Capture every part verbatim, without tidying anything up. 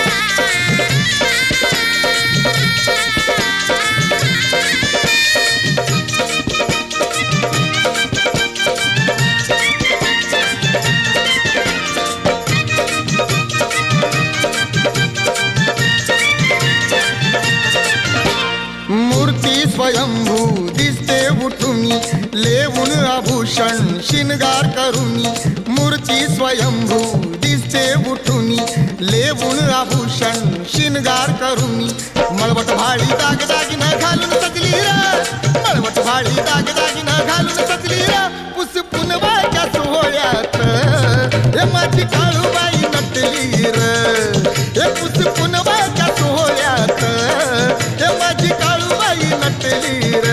स्वयंभू दिसते उठुनी लेवून आभूषण शिनगार करुनी मूर्ती स्वयंभू दिसते उठुनी लेवून आभूषण शिनगार करुनी मळवट भाळी दागदागिन घालून सजली र मळवट भाळी दागदागिन घालून सजली र पुस पुनवाच्या सोहळ्यात हे माझी काळूबाई नटली र हे पुस पुनवाच्या सोहळ्यात हे माझी काळूबाई नटली र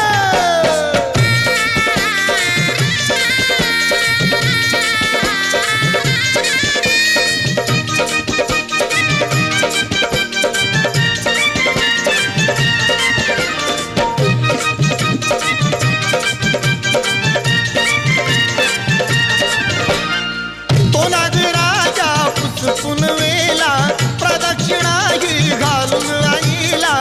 पुनवेला प्रदक्षिणा ही घालून आईला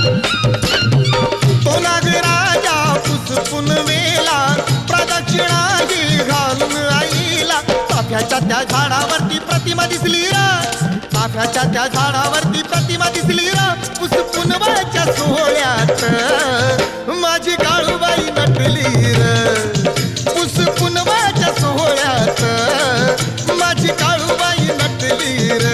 तो नागराजा पुस पुनवेला प्रदक्षिणा ही घालून आईला चाफ्याच्या त्या झाडावरती प्रतिमा दिसली रा चाफ्याच्या त्या झाडावरती प्रतिमा दिसली रा पुस पुनवाच्या सोहळ्यात माझी काळूबाई नटली र पुस पुनवाच्या सोहळ्यात माझी काळूबाई नटली र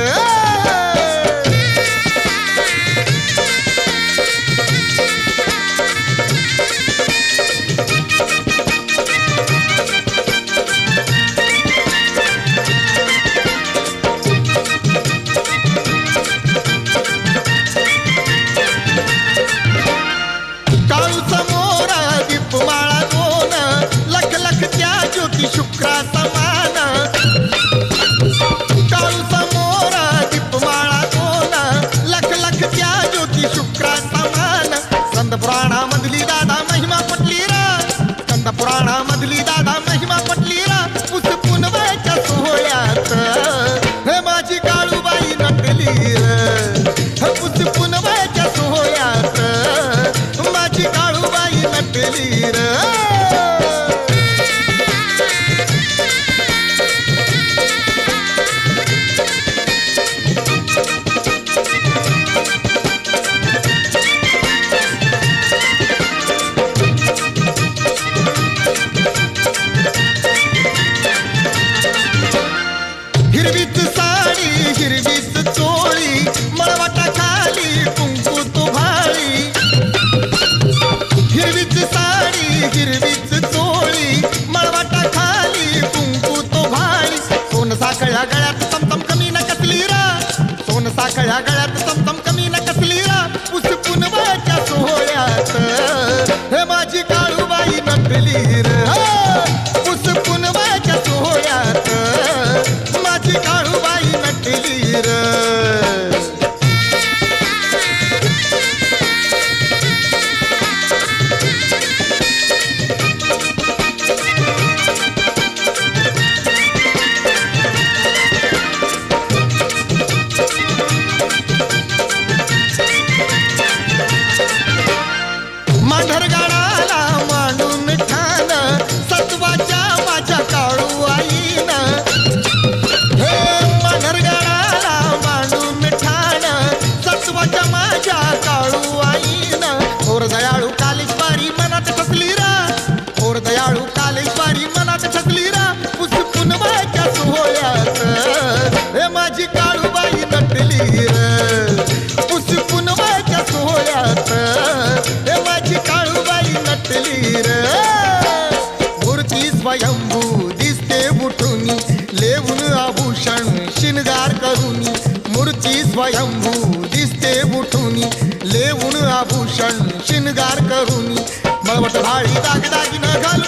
शुक्रा समान काळू समोर दीपमाळा दोन लख लख त्या ज्योती शुक्रा समान कंद पुराणा मधली दादा महिमा पटली रा कंद पुराणा मधली दादा महिमा पटली रा पुस पुनवाच्या सोहळ्यात हे माझी काळूबाई नटली र पुस पुनवाच्या सोहळ्यात माझी काळूबाई नटली र हिरवीच साडी हिरवीच चोळी मळवाटा खाली कुंकू तो भाळी हिरवीच साडी हिरवीच चोळी मळवाटा खाली कुंकू तो भाळी सोन साखळ्या गळ्यात समतम कमी न कसली रा सोन साखळ्या गळ्यात समतम कमी न कसली रा पुस पुनवाच्या सोहळ्यात हे माझी काळूबाई नटली र पुस पुनवाच्या सोहळ्यात माझी काळूबाई नटली र मांढरगडाला मांडून ठाण सत्वाच्या माझ्या काळू आईन हे मांढरगडाला मांडून ठाण सत्वाच्या माझ्या काळू आईन थोर दयाळू कालेश्वरी मनात ठसली रा थोर दयाळू कालेश्वरी मनात ठसली रा पुस पुनवाच्या सोहळ्यात हे माझी काळूबाई नटली र पुस पुनवाच्या सोहळ्यात हे माझी काळूबाई नटली र मूर्ती स्वयंभू दिसते उठुनी लेवून आभूषण शिनगार करुनी मूर्ती स्वयंभू दिसते उठुनी लेवून आभूषण शिनगार करुनी मळवट भाळी दागदागिन घाल